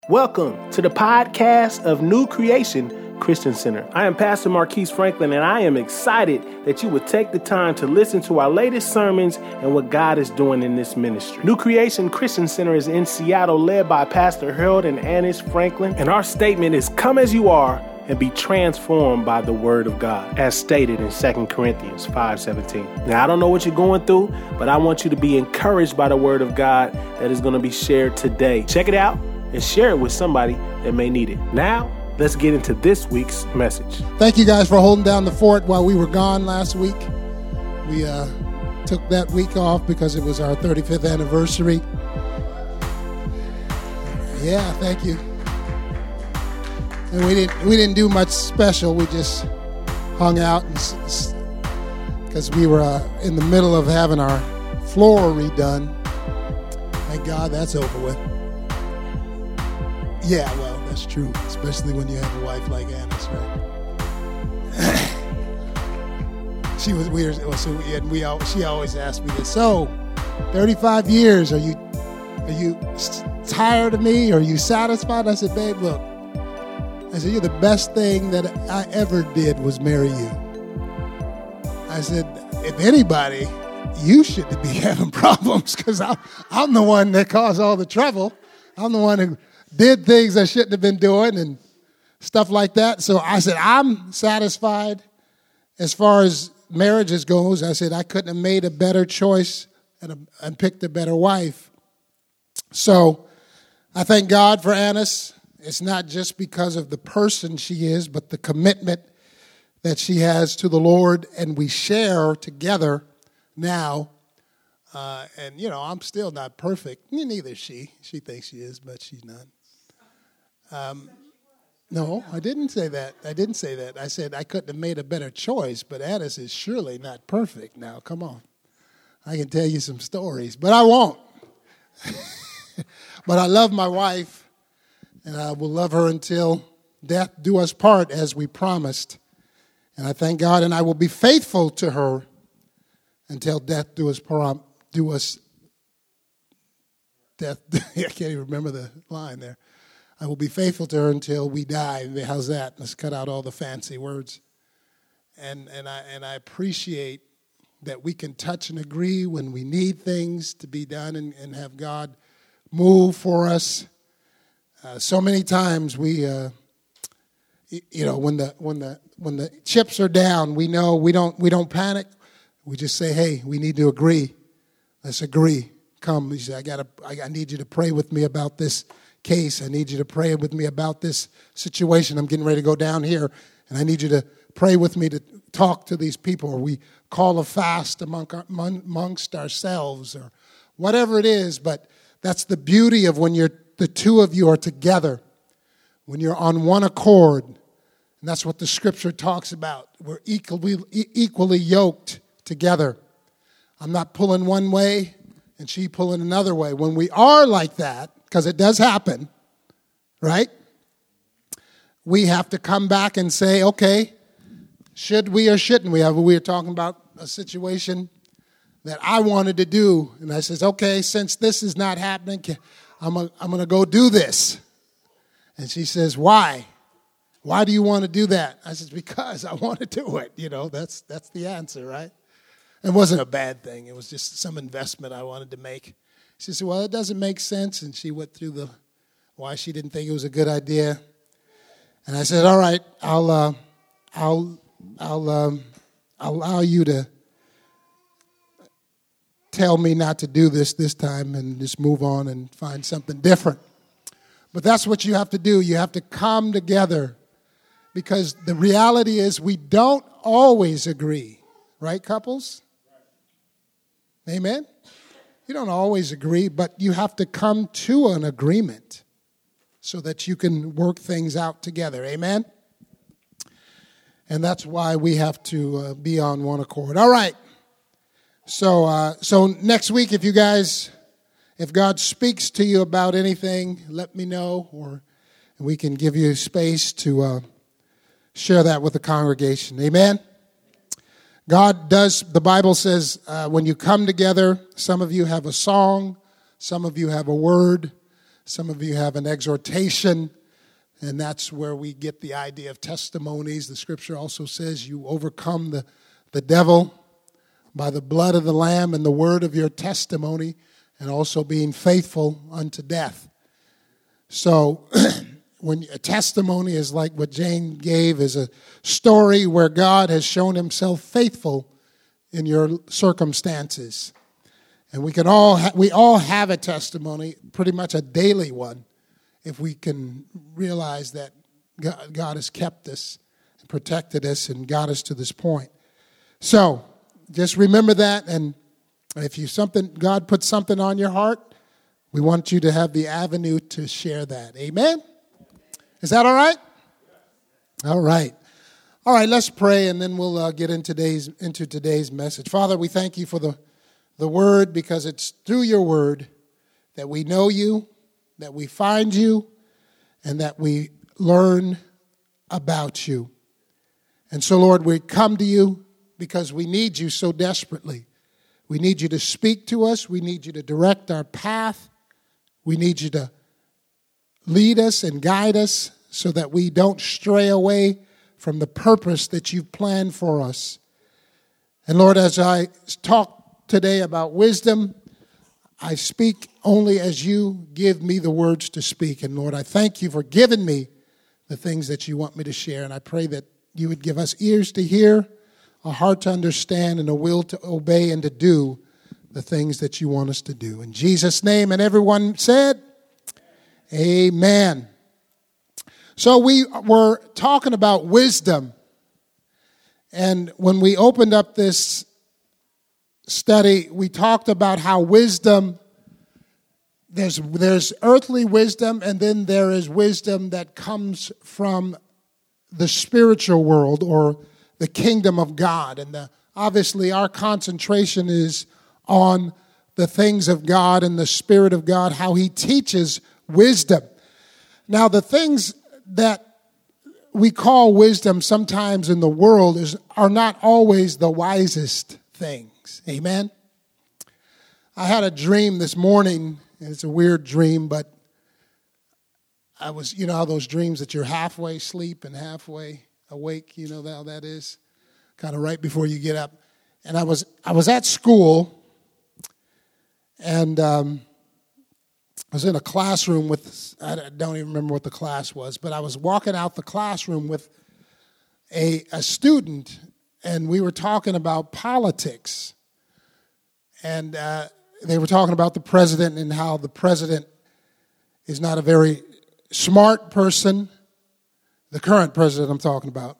Welcome to the podcast of New Creation Christian Center. I am Pastor Marquise Franklin, and I am excited that you would take the time to listen to our latest sermons and what God is doing in this ministry. New Creation Christian Center is in Seattle, led by Pastor Harold and Annis Franklin, and our statement is, come as you are and be transformed by the word of God, as stated in 2 Corinthians 5:17. Now, I don't know what you're going through, but I want you to be encouraged by the word of God that is going to be shared today. Check it out and share it with somebody that may need it. Now, let's get into this week's message. Thank you guys for holding down the fort while we were gone last week. We took that week off because it was our 35th anniversary. Yeah, thank you. And we didn't do much special. We just hung out because we were in the middle of having our floor redone. Thank God that's over with. Yeah, well, that's true, especially when you have a wife like Annis, right? She was weird. She always asked me this. So, 35 years, are you tired of me? Are you satisfied? I said, babe, look. I said, you're the best thing that I ever did was marry you. I said, if anybody, you shouldn't be having problems because I'm the one that caused all the trouble. I'm the one who did things I shouldn't have been doing and stuff like that. So I said, I'm satisfied as far as marriages goes. I said, I couldn't have made a better choice and picked a better wife. So I thank God for Annis. It's not just because of the person she is, but the commitment that she has to the Lord, and we share together now. And, you know, I'm still not perfect. Neither is she. She thinks she is, but she's not. No, I didn't say that. I said I couldn't have made a better choice, but Annis is surely not perfect. Now, come on. I can tell you some stories, but I won't. But I love my wife, and I will love her until death do us part, as we promised. And I thank God, and I will be faithful to her until death do us death. I can't even remember the line there. I will be faithful to her until we die. How's that? Let's cut out all the fancy words. And I appreciate that we can touch and agree when we need things to be done and have God move for us. So many times we, when the chips are down, we know we don't panic. We just say, hey, we need to agree. Let's agree. Come, you say, I need you to pray with me about this case. I need you to pray with me about this situation. I'm getting ready to go down here, and I need you to pray with me to talk to these people. Or we call a fast amongst ourselves, or whatever it is. But that's the beauty of when the two of you are together, when you're on one accord. And that's what the scripture talks about. We're equally yoked together. I'm not pulling one way and she pulling another way. When we are like that, because it does happen, right? We have to come back and say, okay, should we or shouldn't we? We were talking about a situation that I wanted to do. And I says, okay, since this is not happening, I'm going to go do this. And she says, why? Why do you want to do that? I says, because I want to do it. You know, that's the answer, right? It wasn't a bad thing. It was just some investment I wanted to make. She said, well, it doesn't make sense. And she went through why she didn't think it was a good idea. And I said, all right, I'll allow you to tell me not to do this time and just move on and find something different. But that's what you have to do. You have to come together, because the reality is we don't always agree. Right, couples? Amen? You don't always agree, but you have to come to an agreement so that you can work things out together. Amen? And that's why we have to be on one accord. All right. So next week, if God speaks to you about anything, let me know, or we can give you space to share that with the congregation. Amen? God does, the Bible says, when you come together, some of you have a song, some of you have a word, Some of you have an exhortation, and that's where we get the idea of testimonies. The scripture also says you overcome the devil by the blood of the Lamb and the word of your testimony, and also being faithful unto death. So when a testimony is like what Jane gave, is a story where God has shown himself faithful in your circumstances. And we all have a testimony, pretty much a daily one, if we can realize that God has kept us and protected us and got us to this point. So just remember that, and if God puts something on your heart, we want you to have the avenue to share that. Amen? Is that all right? All right. All right, let's pray, and then we'll get into today's message. Father, we thank you for the word, because it's through your word that we know you, that we find you, and that we learn about you. And so, Lord, we come to you because we need you so desperately. We need you to speak to us. We need you to direct our path. We need you to lead us and guide us so that we don't stray away from the purpose that you've planned for us. And Lord, as I talk today about wisdom, I speak only as you give me the words to speak. And Lord, I thank you for giving me the things that you want me to share. And I pray that you would give us ears to hear, a heart to understand, and a will to obey and to do the things that you want us to do. In Jesus' name, and everyone said, amen. So we were talking about wisdom. And when we opened up this study, we talked about how wisdom, there's earthly wisdom, and then there is wisdom that comes from the spiritual world or the kingdom of God. And obviously our concentration is on the things of God and the Spirit of God, how he teaches wisdom. Now, the things that we call wisdom sometimes in the world are not always the wisest things. Amen? I had a dream this morning. It's a weird dream, but I was, how those dreams that you're halfway asleep and halfway awake, how that is, kind of right before you get up. And I was at school, and I was in a classroom with, I don't even remember what the class was, but I was walking out the classroom with a student, and we were talking about politics. And they were talking about the president and how the president is not a very smart person, the current president I'm talking about.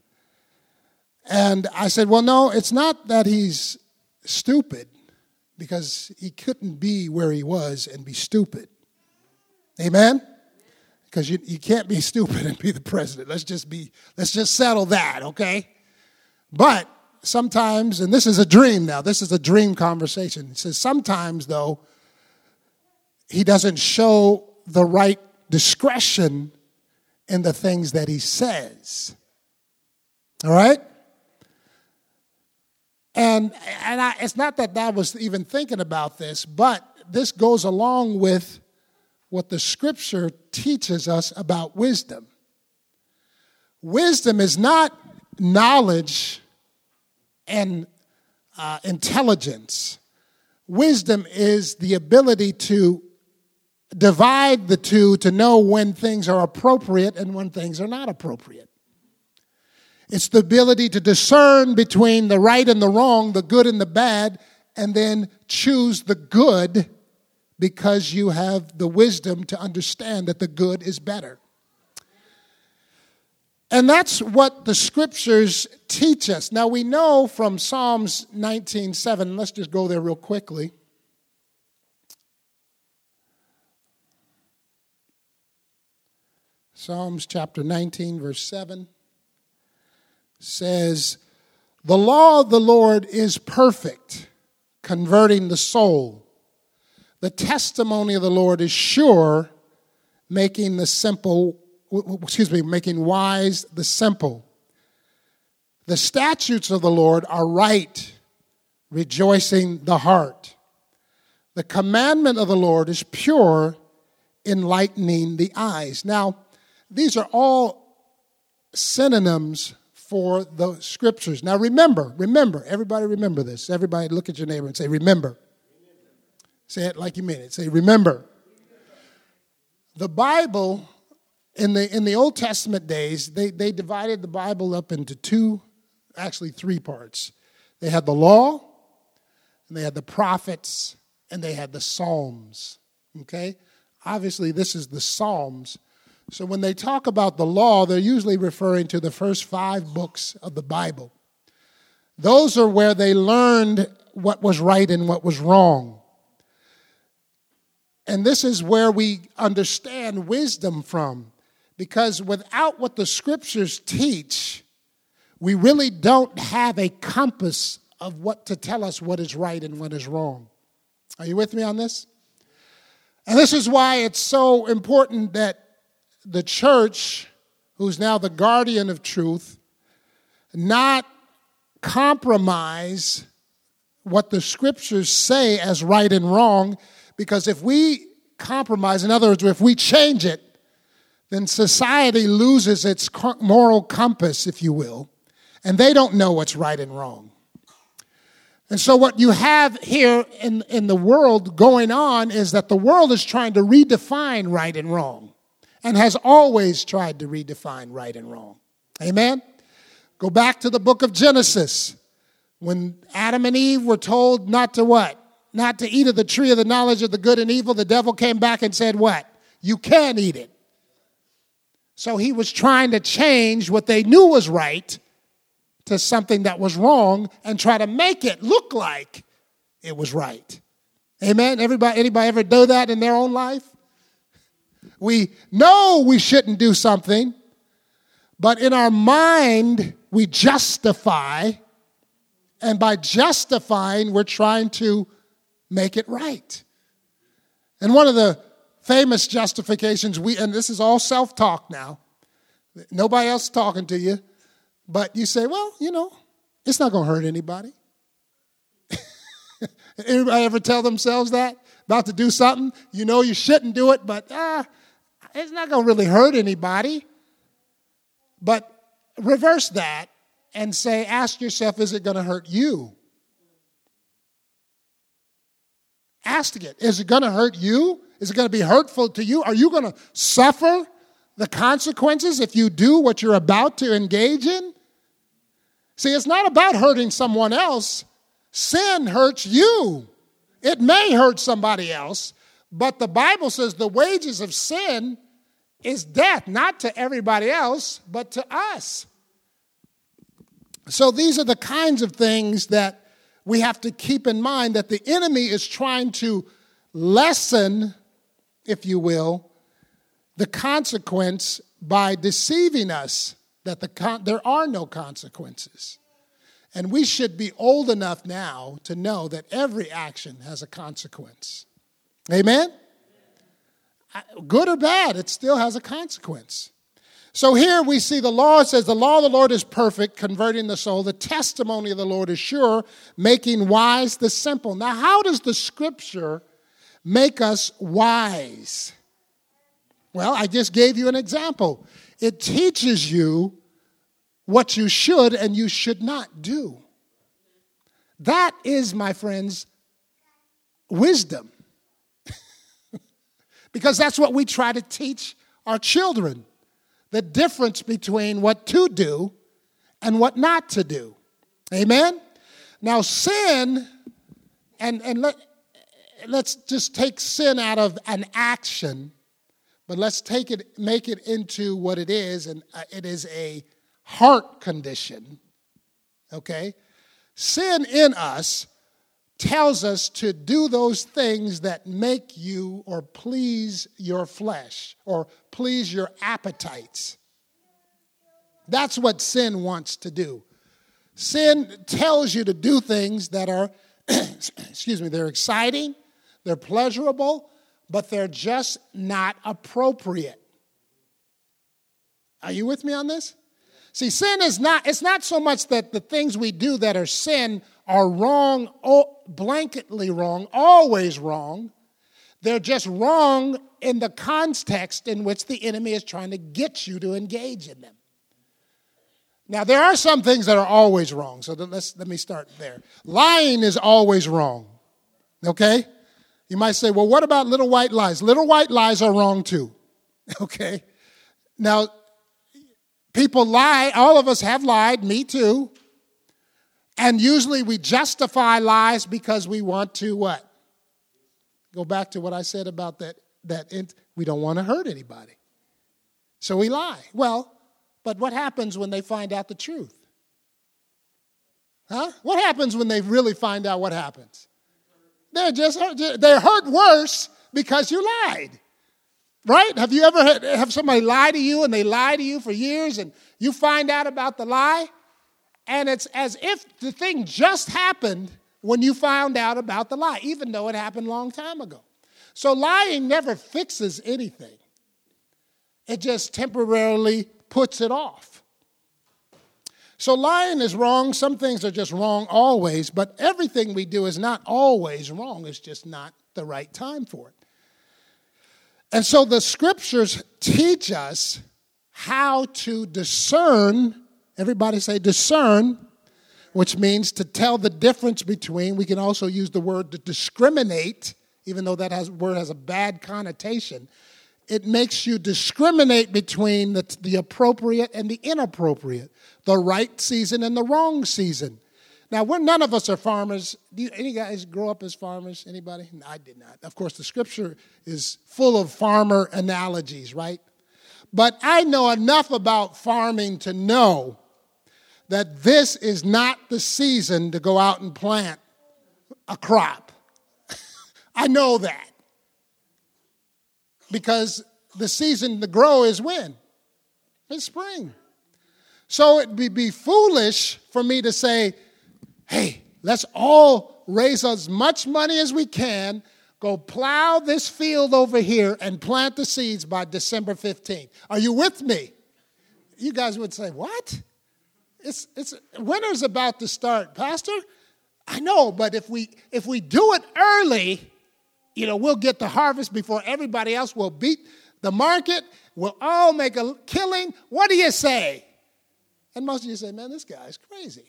And I said, well, no, it's not that he's stupid, because he couldn't be where he was and be stupid. Amen? Because you can't be stupid and be the president. Let's just settle that, okay? But sometimes, and this is a dream now, this is a dream conversation. It says sometimes, though, he doesn't show the right discretion in the things that he says. All right? And it's not that I was even thinking about this, but this goes along with what the Scripture teaches us about wisdom. Wisdom is not knowledge and intelligence. Wisdom is the ability to divide the two, to know when things are appropriate and when things are not appropriate. It's the ability to discern between the right and the wrong, the good and the bad, and then choose the good because you have the wisdom to understand that the good is better. And that's what the Scriptures teach us. Now, we know from Psalms 19:7, let's just go there real quickly. Psalms chapter 19, verse 7 says, "The law of the Lord is perfect, converting the soul. The testimony of the Lord is sure, making wise the simple. The statutes of the Lord are right, rejoicing the heart. The commandment of the Lord is pure, enlightening the eyes. Now, these are all synonyms for the scriptures. Now, remember, everybody remember this. Everybody look at your neighbor and say, remember. Say it like you mean it. Say, remember. The Bible, in the Old Testament days, they divided the Bible up into three parts. They had the law, and they had the prophets, and they had the Psalms. Okay? Obviously, this is the Psalms. So when they talk about the law, they're usually referring to the first 5 books of the Bible. Those are where they learned what was right and what was wrong. And this is where we understand wisdom from. Because without what the scriptures teach, we really don't have a compass of what to tell us what is right and what is wrong. Are you with me on this? And this is why it's so important that the church, who's now the guardian of truth, not compromise what the scriptures say as right and wrong, because if we compromise, in other words, if we change it, then society loses its moral compass, if you will, and they don't know what's right and wrong. And so what you have here in the world going on is that the world is trying to redefine right and wrong, and has always tried to redefine right and wrong. Amen? Go back to the book of Genesis. When Adam and Eve were told not to what? Not to eat of the tree of the knowledge of the good and evil, the devil came back and said what? You can eat it. So he was trying to change what they knew was right to something that was wrong and try to make it look like it was right. Amen? Anybody ever do that in their own life? We know we shouldn't do something, but in our mind, we justify, and by justifying, we're trying to make it right. And one of the famous justifications, and this is all self-talk now, nobody else talking to you, but you say, well, it's not going to hurt anybody. Anybody ever tell themselves that? About to do something, you shouldn't do it, but it's not going to really hurt anybody. But reverse that and ask yourself, is it going to hurt you? Ask it. Is it going to hurt you? Is it going to be hurtful to you? Are you going to suffer the consequences if you do what you're about to engage in? See, it's not about hurting someone else. Sin hurts you. It may hurt somebody else, but the Bible says the wages of sin is death, not to everybody else, but to us. So these are the kinds of things that we have to keep in mind, that the enemy is trying to lessen, if you will, the consequence by deceiving us that there are no consequences. And we should be old enough now to know that every action has a consequence. Amen? Good or bad, it still has a consequence. So here we see the law says, the law of the Lord is perfect, converting the soul. The testimony of the Lord is sure, making wise the simple. Now, how does the scripture make us wise? Well, I just gave you an example. It teaches you what you should and you should not do. That is, my friends, wisdom. Because that's what we try to teach our children. The difference between what to do and what not to do. Amen? Now, sin, and let's just take sin out of an action, but let's make it into what it is, and it is a heart condition. Okay? Sin in us tells us to do those things that make you or please your flesh or please your appetites. That's what sin wants to do. Sin tells you to do things that are, they're exciting, they're pleasurable, but they're just not appropriate. Are you with me on this? See, sin is it's not so much that the things we do that are sin are wrong, blanketly wrong, always wrong. They're just wrong in the context in which the enemy is trying to get you to engage in them. Now, there are some things that are always wrong, so let me start there. Lying is always wrong, okay? You might say, well, what about little white lies? Little white lies are wrong too, okay? Now, people lie. All of us have lied, me too. And usually we justify lies because we want to what? Go back to what I said about that we don't want to hurt anybody. So we lie. Well, but what happens when they find out the truth? Huh? What happens when they really find out what happens? They're hurt worse because you lied. Right? Have you ever have somebody lie to you and they lie to you for years and you find out about the lie? And it's as if the thing just happened when you found out about the lie, even though it happened a long time ago. So lying never fixes anything. It just temporarily puts it off. So lying is wrong. Some things are just wrong always, but everything we do is not always wrong. It's just not the right time for it. And so the scriptures teach us how to discern. Everybody say discern, which means to tell the difference between. We can also use the word to discriminate, even though that word has a bad connotation. It makes you discriminate between the appropriate and the inappropriate, the right season and the wrong season. Now, none of us are farmers. Any guys grow up as farmers? Anybody? No, I did not. Of course, the scripture is full of farmer analogies, right? But I know enough about farming to know that this is not the season to go out and plant a crop. I know that. Because the season to grow is when? It's spring. So it would be foolish for me to say, hey, let's all raise as much money as we can, go plow this field over here and plant the seeds by December 15th. Are you with me? You guys would say, what? Winter's about to start, Pastor. I know, but if we do it early, we'll get the harvest before everybody else. Will beat the market. We'll all make a killing. What do you say? And most of you say, man, this guy's crazy.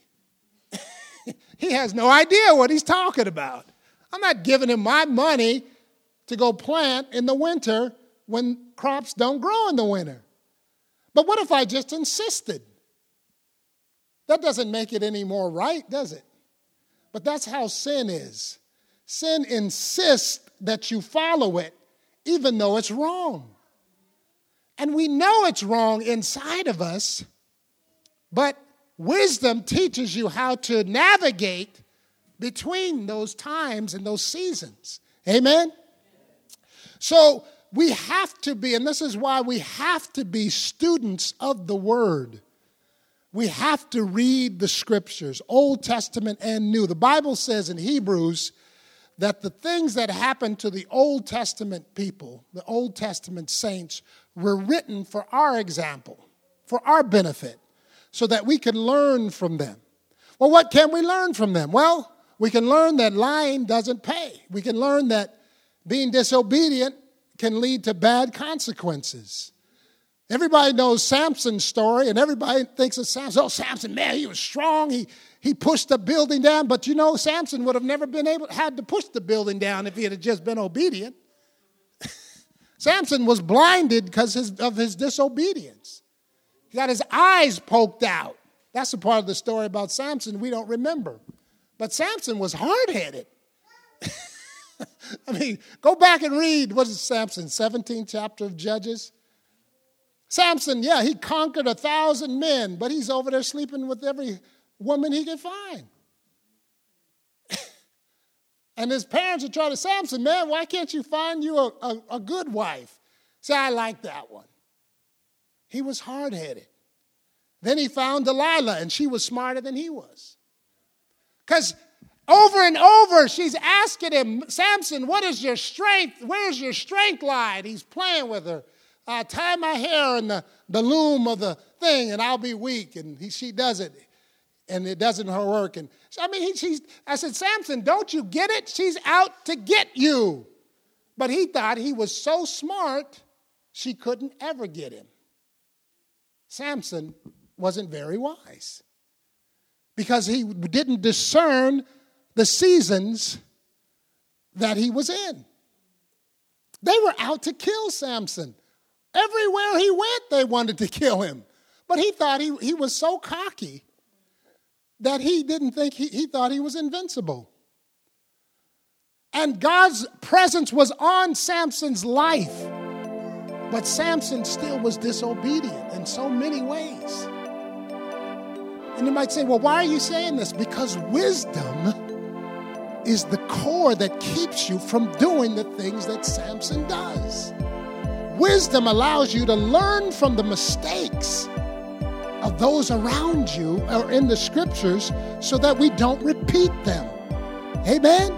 He has no idea what he's talking about. I'm not giving him my money to go plant in the winter when crops don't grow in the winter. But what if I just insisted? That doesn't make it any more right, does it? But that's how sin is. Sin insists that you follow it, even though it's wrong. And we know it's wrong inside of us, but wisdom teaches you how to navigate between those times and those seasons. Amen? So we have to be, and this is why we have to be students of the Word. We have to read the Scriptures, Old Testament and New. The Bible says in Hebrews that the things that happened to the Old Testament people, the Old Testament saints, were written for our example, for our benefit, so that we can learn from them. Well, what can we learn from them? Well, we can learn that lying doesn't pay. We can learn that being disobedient can lead to bad consequences. Everybody knows Samson's story, and everybody thinks of Samson. Oh, Samson, man, he was strong. He pushed the building down. But Samson would have never had to push the building down if he had just been obedient. Samson was blinded because of his disobedience. He got his eyes poked out. That's the part of the story about Samson we don't remember. But Samson was hard-headed. Go back and read, what is Samson, 17th chapter of Judges? Samson, he conquered 1,000 men, but he's over there sleeping with every woman he could find. And his parents are trying to, Samson, man, why can't you find you a good wife? Say, I like that one. He was hard-headed. Then he found Delilah, and she was smarter than he was. Because over and over, she's asking him, Samson, what is your strength? Where's your strength lie? And he's playing with her. Tie my hair in the loom of the thing, and I'll be weak. And she does it, and it doesn't work. And I said, Samson, don't you get it? She's out to get you. But he thought he was so smart, she couldn't ever get him. Samson wasn't very wise because he didn't discern the seasons that he was in. They were out to kill Samson. Everywhere he went, they wanted to kill him. But he thought he was so cocky that he didn't think, he thought he was invincible. And God's presence was on Samson's life. But Samson still was disobedient in so many ways. And you might say, well, why are you saying this? Because wisdom is the core that keeps you from doing the things that Samson does. Wisdom allows you to learn from the mistakes of those around you or in the scriptures so that we don't repeat them. Amen?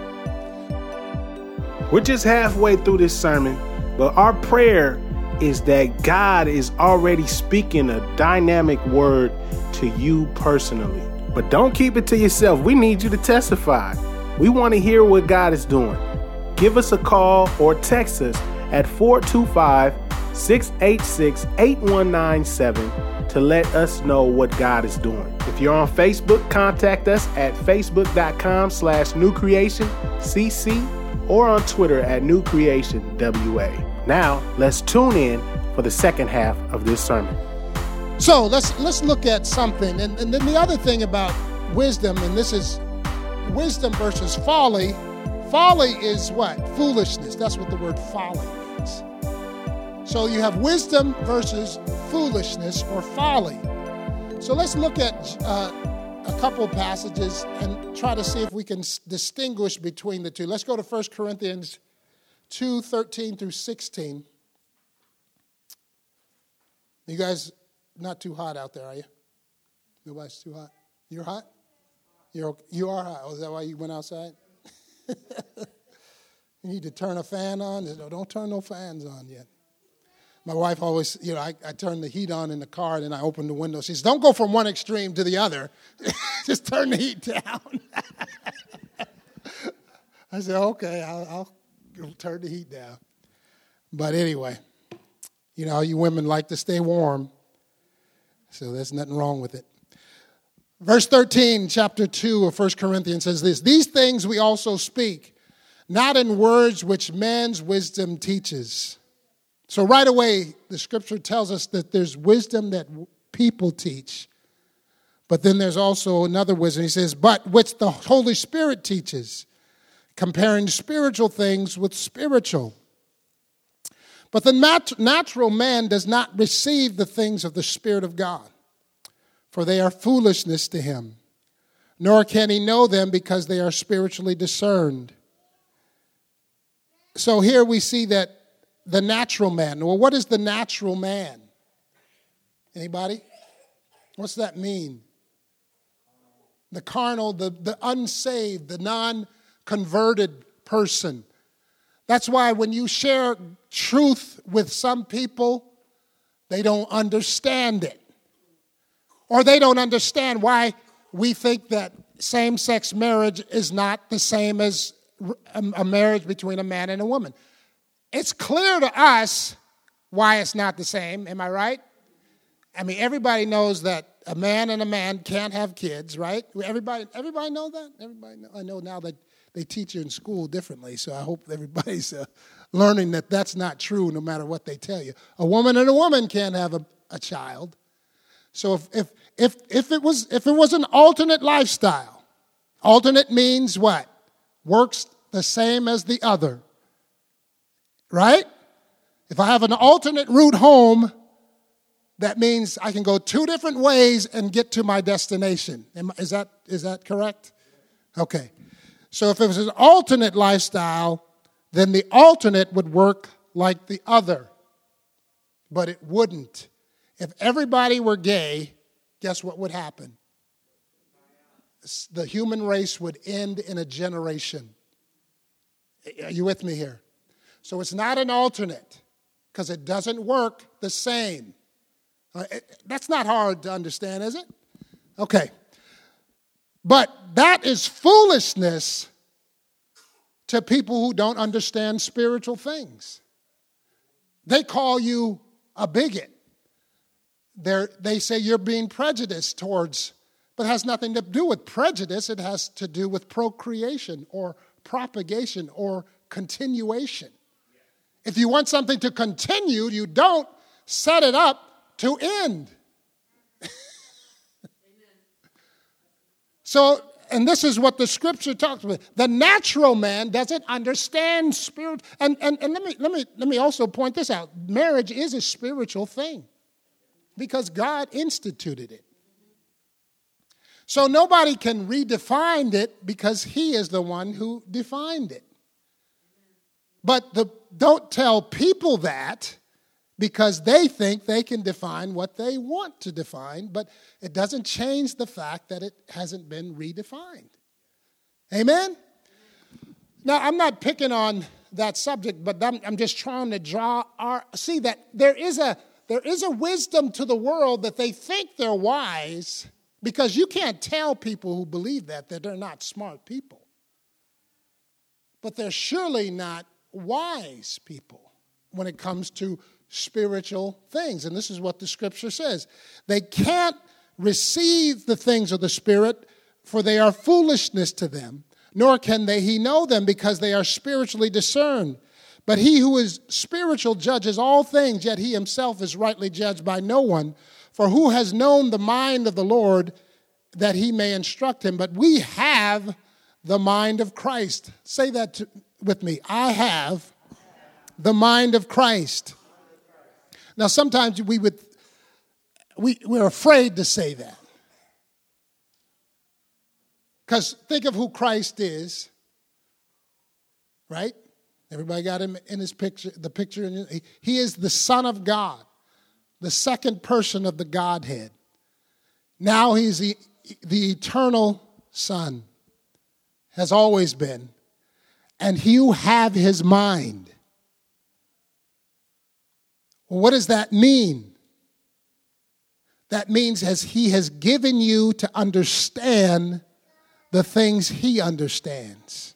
We're just halfway through this sermon, but our prayer is that God is already speaking a dynamic word to you personally. But don't keep it to yourself. We need you to testify. We want to hear what God is doing. Give us a call or text us at 425-686-8197 to let us know what God is doing. If you're on Facebook, contact us at facebook.com/newcreationcc or on Twitter at newcreationwa. Now, let's tune in for the second half of this sermon. So let's look at something. And then the other thing about wisdom, and this is wisdom versus folly. Folly is what? Foolishness. That's what the word folly means. So you have wisdom versus foolishness or folly. So let's look at a couple of passages and try to see if we can distinguish between the two. Let's go to 1 Corinthians 2:13 through 16. You guys not too hot out there, are you? Nobody's too hot? You're hot? You are hot. Oh, is that why you went outside? You need to turn a fan on? No, don't turn no fans on yet. My wife always, I turn the heat on in the car and then I open the window. She says, don't go from one extreme to the other. Just turn the heat down. I said, okay, I'll turn the heat down. But anyway, you women like to stay warm. So there's nothing wrong with it. Verse 13, chapter 2 of 1 Corinthians says this: these things we also speak, not in words which man's wisdom teaches. So right away, the scripture tells us that there's wisdom that people teach. But then there's also another wisdom. He says, but which the Holy Spirit teaches, comparing spiritual things with spiritual. But the natural man does not receive the things of the Spirit of God, for they are foolishness to him, nor can he know them because they are spiritually discerned. So here we see that the natural man. Well, what is the natural man? Anybody? What's that mean? The carnal, the unsaved, the non-converted person. That's why when you share truth with some people, they don't understand it. Or they don't understand why we think that same-sex marriage is not the same as a marriage between a man and a woman. It's clear to us why it's not the same. Am I right? I mean, everybody knows that a man and a man can't have kids, right? Everybody know that? I know now that they teach you in school differently, so I hope everybody's learning that that's not true no matter what they tell you. A woman and a woman can't have a child. So if it was an alternate lifestyle, alternate means what? Works the same as the other. Right? If I have an alternate route home, that means I can go two different ways and get to my destination. Is that correct? Okay. So if it was an alternate lifestyle, then the alternate would work like the other. But it wouldn't. If everybody were gay, guess what would happen? The human race would end in a generation. Are you with me here? So it's not an alternate because it doesn't work the same. That's not hard to understand, is it? Okay. But that is foolishness to people who don't understand spiritual things. They call you a bigot. They say you're being prejudiced towards, but it has nothing to do with prejudice. It has to do with procreation or propagation or continuation. If you want something to continue, you don't set it up to end. So, and this is what the scripture talks about. The natural man doesn't understand spirit. And let me also point this out. Marriage is a spiritual thing because God instituted it. So nobody can redefine it because he is the one who defined it. But don't tell people that because they think they can define what they want to define, but it doesn't change the fact that it hasn't been redefined. Amen? Now, I'm not picking on that subject, but I'm just trying to see that there is a wisdom to the world that they think they're wise, because you can't tell people who believe that they're not smart people. But they're surely not wise people when it comes to spiritual things. And this is what the scripture says. They can't receive the things of the Spirit, for they are foolishness to them, nor can he know them because they are spiritually discerned. But he who is spiritual judges all things, yet he himself is rightly judged by no one. For who has known the mind of the Lord that he may instruct him? But we have the mind of Christ. Say that with me. I have the mind of Christ. Now, sometimes we're afraid to say that. Because think of who Christ is, right? Everybody got him in his picture, the picture. He is the Son of God, the second person of the Godhead. Now he's the eternal Son, has always been. And you have his mind. Well, what does that mean? That means as he has given you to understand the things he understands.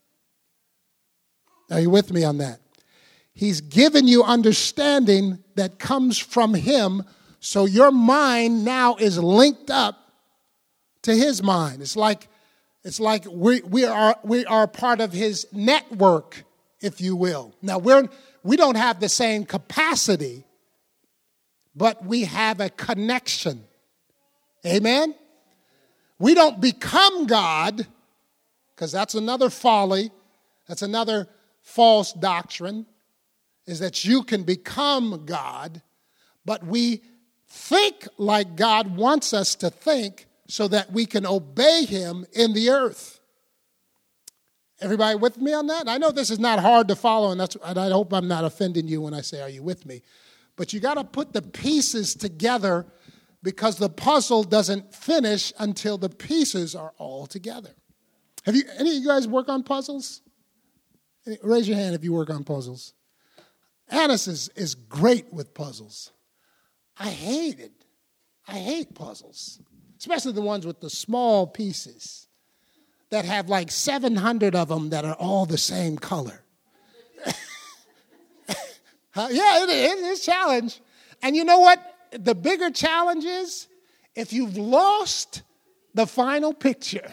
Are you with me on that? He's given you understanding that comes from him, so your mind now is linked up to his mind. It's like we are part of his network, if you will. Now we don't have the same capacity, but we have a connection. Amen? We don't become God, because that's another folly. That's another false doctrine, is that you can become God, but we think like God wants us to think so that we can obey him in the earth. Everybody with me on that? I know this is not hard to follow, and I hope I'm not offending you when I say, are you with me? But you got to put the pieces together, because the puzzle doesn't finish until the pieces are all together. Have any of you guys work on puzzles? Raise your hand if you work on puzzles. Annis is great with puzzles. I hate puzzles, especially the ones with the small pieces that have like 700 of them that are all the same color. Yeah, it's a challenge. And you know what? The bigger challenge is if you've lost the final picture,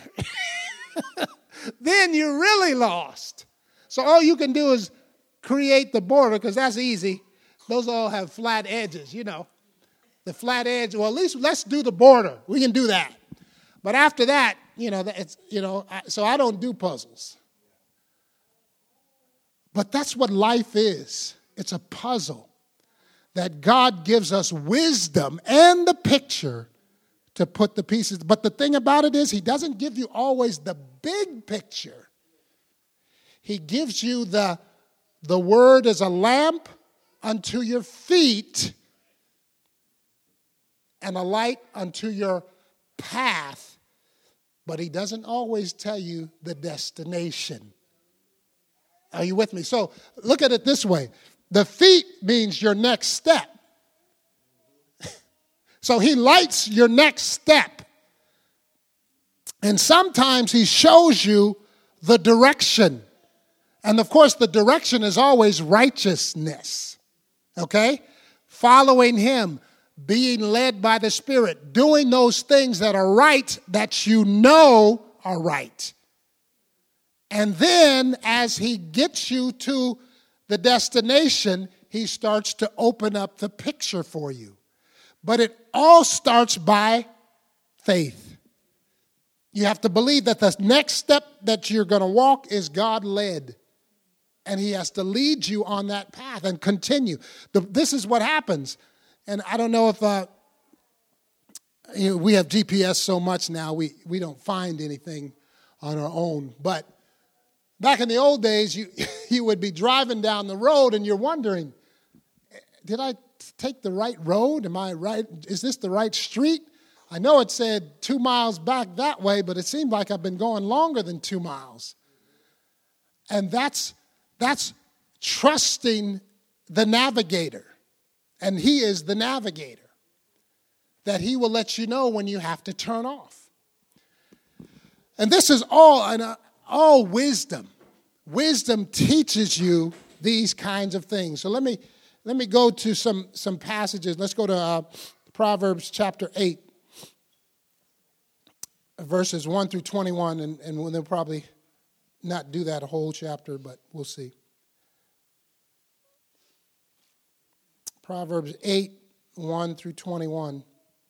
then you're really lost. So all you can do is create the border, because that's easy. Those all have flat edges, you know. The flat edge, well, at least let's do the border. We can do that. But after that, so I don't do puzzles. But that's what life is. It's a puzzle that God gives us wisdom and the picture to put the pieces. But the thing about it is, he doesn't give you always the big picture. He gives you the word as a lamp unto your feet and a light unto your path. But he doesn't always tell you the destination. Are you with me? So look at it this way. The feet means your next step. So he lights your next step. And sometimes he shows you the direction. And of course, the direction is always righteousness. Okay? Following him, being led by the Spirit, doing those things that are right, that you know are right. And then as he gets you to the destination, he starts to open up the picture for you. But it all starts by faith. You have to believe that the next step that you're going to walk is God-led. And he has to lead you on that path and continue. This is what happens. And I don't know if we have GPS so much now, we don't find anything on our own. But back in the old days, you would be driving down the road and you're wondering, did I take the right road? Am I right? Is this the right street? I know it said 2 miles back that way, but it seemed like I've been going longer than 2 miles. And that's trusting the navigator. And he is the navigator. That he will let you know when you have to turn off. And this is all wisdom. Wisdom teaches you these kinds of things. So let me go to some passages. Let's go to Proverbs chapter 8, verses 1 through 21, and we'll probably not do that a whole chapter, but we'll see. Proverbs 8, 1 through 21.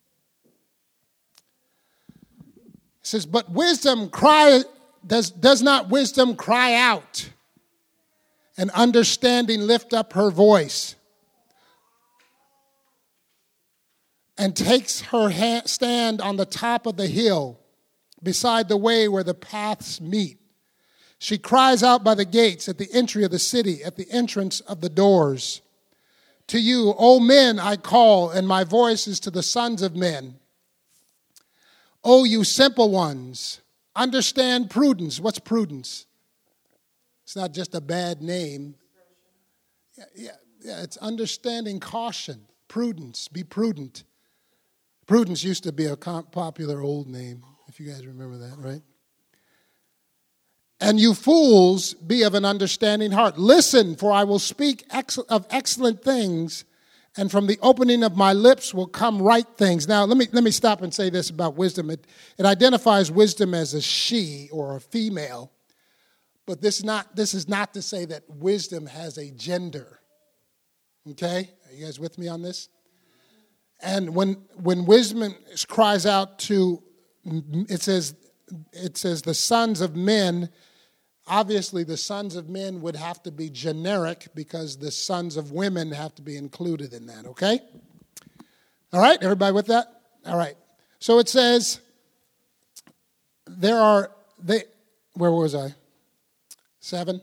It says, but wisdom does not wisdom cry out, and understanding lift up her voice, and takes her stand on the top of the hill, beside the way where the paths meet. She cries out by the gates, at the entry of the city, at the entrance of the doors. To you, O men, I call, and my voice is to the sons of men. O you simple ones, understand prudence. What's prudence? It's not just a bad name. Yeah, it's understanding caution. Prudence, be prudent. Prudence used to be a popular old name, if you guys remember that, right? And you fools, be of an understanding heart. Listen, for I will speak of excellent things, and from the opening of my lips will come right things. Now, let me stop and say this about wisdom. It identifies wisdom as a she or a female, but this is not to say that wisdom has a gender. Okay? Are you guys with me on this? And when wisdom cries out to, it says the sons of men. Obviously, the sons of men would have to be generic because the sons of women have to be included in that, okay? All right, everybody with that? All right. So it says, where was I? 7?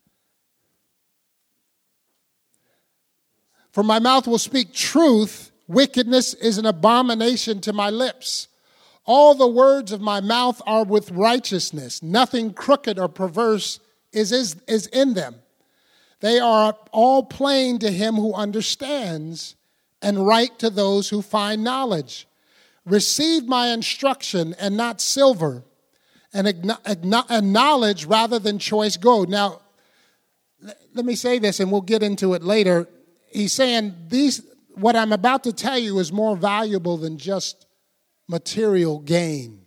For my mouth will speak truth, wickedness is an abomination to my lips. All the words of my mouth are with righteousness. Nothing crooked or perverse is in them. They are all plain to him who understands, and right to those who find knowledge. Receive my instruction and not silver, and knowledge rather than choice gold. Now, let me say this, and we'll get into it later. He's saying what I'm about to tell you is more valuable than just material gain.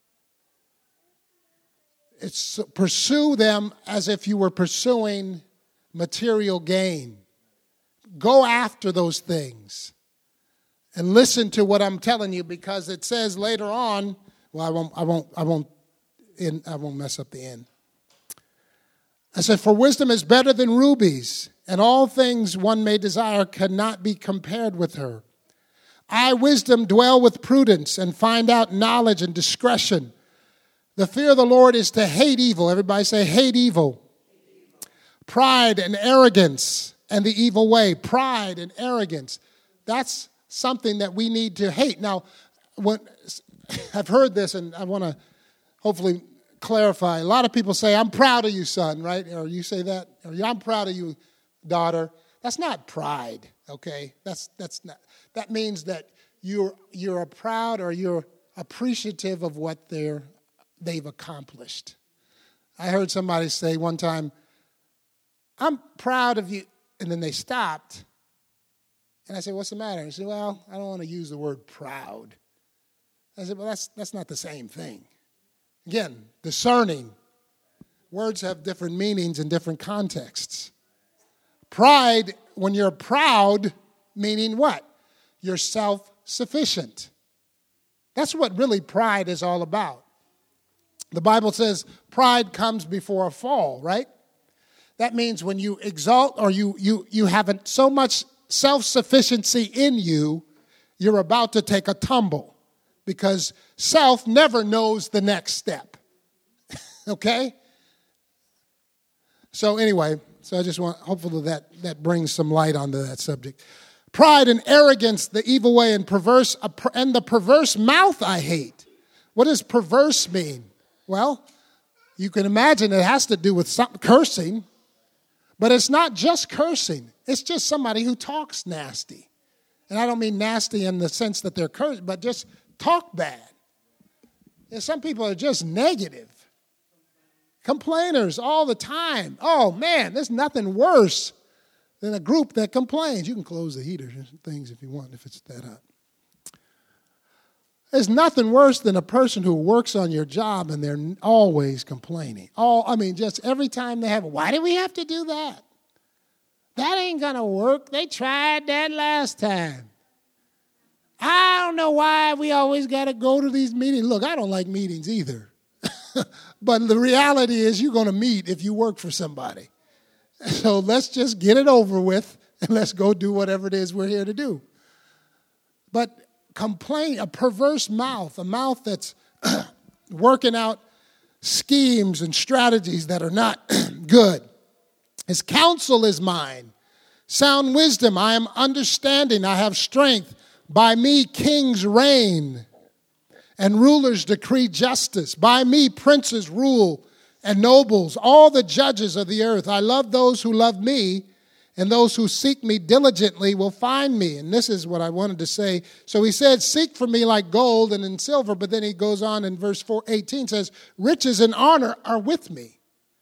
It's pursue them as if you were pursuing material gain. Go after those things and listen to what I'm telling you, because it says later on. Well, I won't mess up the end. I said, for wisdom is better than rubies, and all things one may desire cannot be compared with her. I, wisdom, dwell with prudence and find out knowledge and discretion. The fear of the Lord is to hate evil. Everybody say, hate evil. Pride and arrogance and the evil way. Pride and arrogance. That's something that we need to hate. Now, I've heard this, and I want to hopefully clarify. A lot of people say, I'm proud of you, son, right? Or you say that. Or I'm proud of you, daughter. That's not pride, okay? That's not. That means that you're proud or you're appreciative of what they've accomplished. I heard somebody say one time, I'm proud of you. And then they stopped. And I said, what's the matter? He said, well, I don't want to use the word proud. I said, well, that's not the same thing. Again, discerning. Words have different meanings in different contexts. Pride, when you're proud, meaning what? You're self-sufficient. That's what really pride is all about. The Bible says pride comes before a fall, right? That means when you exalt or you have so much self-sufficiency in you, you're about to take a tumble because self never knows the next step. Okay? So anyway, I just want, hopefully that brings some light onto that subject. Pride and arrogance, the evil way, and the perverse mouth I hate. What does perverse mean? Well, you can imagine it has to do with some cursing, but it's not just cursing. It's just somebody who talks nasty. And I don't mean nasty in the sense that they're cursing, but just talk bad. And some people are just negative. Complainers all the time. Oh, man, there's nothing worse than a group that complains. You can close the heaters and things if you want, if it's that hot. There's nothing worse than a person who works on your job and they're always complaining. Just every time they have, why do we have to do that? That ain't going to work. They tried that last time. I don't know why we always got to go to these meetings. Look, I don't like meetings either. But the reality is you're going to meet if you work for somebody. So let's just get it over with and let's go do whatever it is we're here to do. But a perverse mouth, a mouth that's working out schemes and strategies that are not good. His counsel is mine. Sound wisdom, I am understanding, I have strength. By me kings reign and rulers decree justice. By me princes rule and nobles, all the judges of the earth. I love those who love me, and those who seek me diligently will find me. And this is what I wanted to say. So he said, seek for me like gold and in silver. But then he goes on in verse 18 says, riches and honor are with me.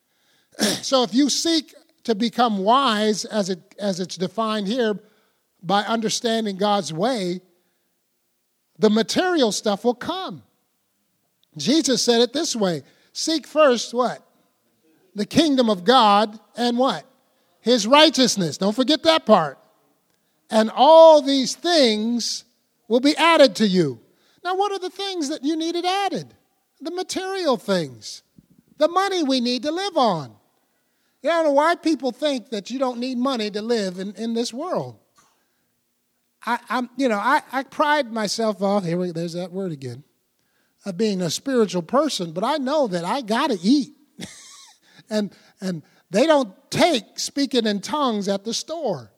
So if you seek to become wise, as it's defined here, by understanding God's way, the material stuff will come. Jesus said it this way, seek first what? The kingdom of God and what? His righteousness. Don't forget that part. And all these things will be added to you. Now, what are the things that you needed added? The material things. The money we need to live on. You don't know why people think that you don't need money to live in this world. I pride myself off, there's that word again, of being a spiritual person, but I know that I got to eat. and they don't take speaking in tongues at the store.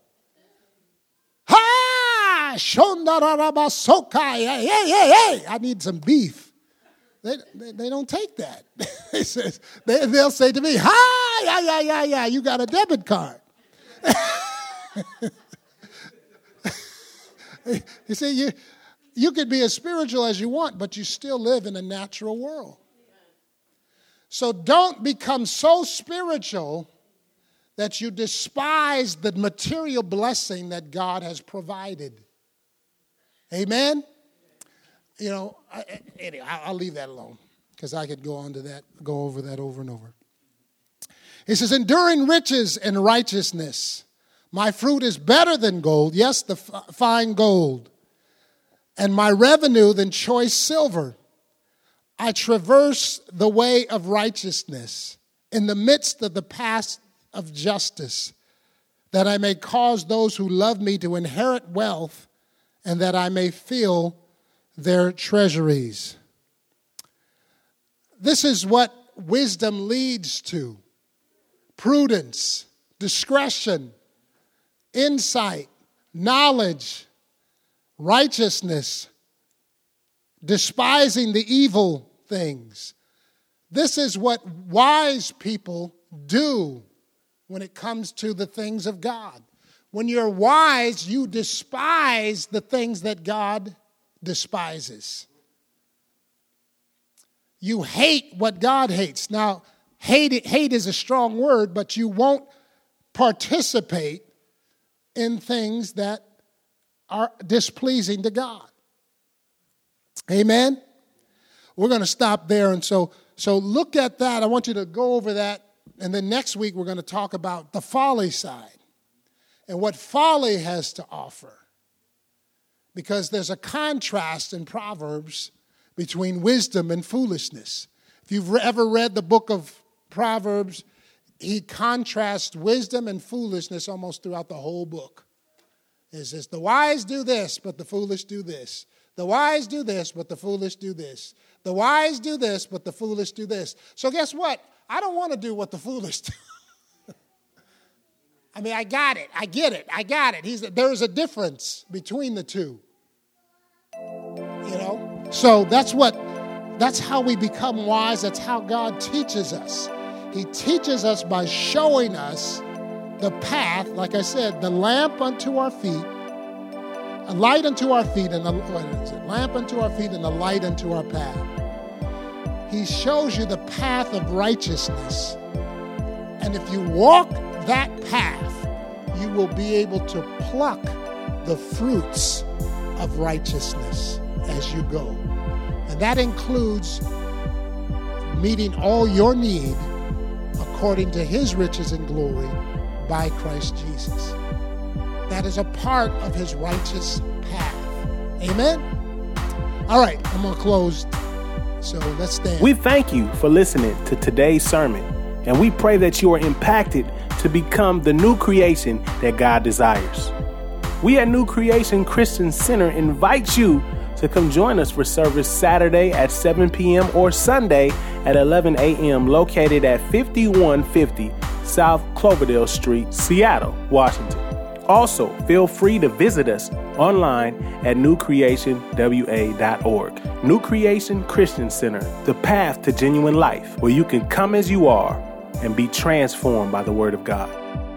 Ha! Shondararabasokai. I need some beef. They don't take that. They'll say to me, hi, yeah, you got a debit card. You see, you could be as spiritual as you want, but you still live in a natural world. So don't become so spiritual that you despise the material blessing that God has provided. Amen? I'll leave that alone because I could go over that over and over. He says, enduring riches and righteousness. My fruit is better than gold, yes, the fine gold, and my revenue than choice silver. I traverse the way of righteousness in the midst of the path of justice, that I may cause those who love me to inherit wealth, and that I may fill their treasuries. This is what wisdom leads to. Prudence, discretion, insight, knowledge, righteousness, despising the evil things. This is what wise people do when it comes to the things of God. When you're wise, you despise the things that God despises. You hate what God hates. Now, hate is a strong word, but you won't participate in things that are displeasing to God. Amen? We're going to stop there. And so look at that. I want you to go over that. And then next week we're going to talk about the folly side and what folly has to offer. Because there's a contrast in Proverbs between wisdom and foolishness. If you've ever read the book of Proverbs, he contrasts wisdom and foolishness almost throughout the whole book. It says, the wise do this, but the foolish do this. The wise do this, but the foolish do this. The wise do this, but the foolish do this. So guess what? I don't want to do what the foolish do. I mean, I got it. I get it. I got it. There's a difference between the two. You know? So that's how we become wise. That's how God teaches us. He teaches us by showing us the path, like I said, the lamp unto our feet, a light unto our feet, and lamp unto our feet and the light unto our path. He shows you the path of righteousness. And if you walk that path, you will be able to pluck the fruits of righteousness as you go. And that includes meeting all your need according to his riches and glory by Christ Jesus. That is a part of his righteous path. Amen? All right, I'm going to close. So let's stand. We thank you for listening to today's sermon, and we pray that you are impacted to become the new creation that God desires. We at New Creation Christian Center invite you to come join us for service Saturday at 7 p.m. or Sunday at 11 a.m. located at 5150 South Cloverdale Street, Seattle, Washington. Also, feel free to visit us online at newcreationwa.org. New Creation Christian Center, the path to genuine life, where you can come as you are and be transformed by the Word of God.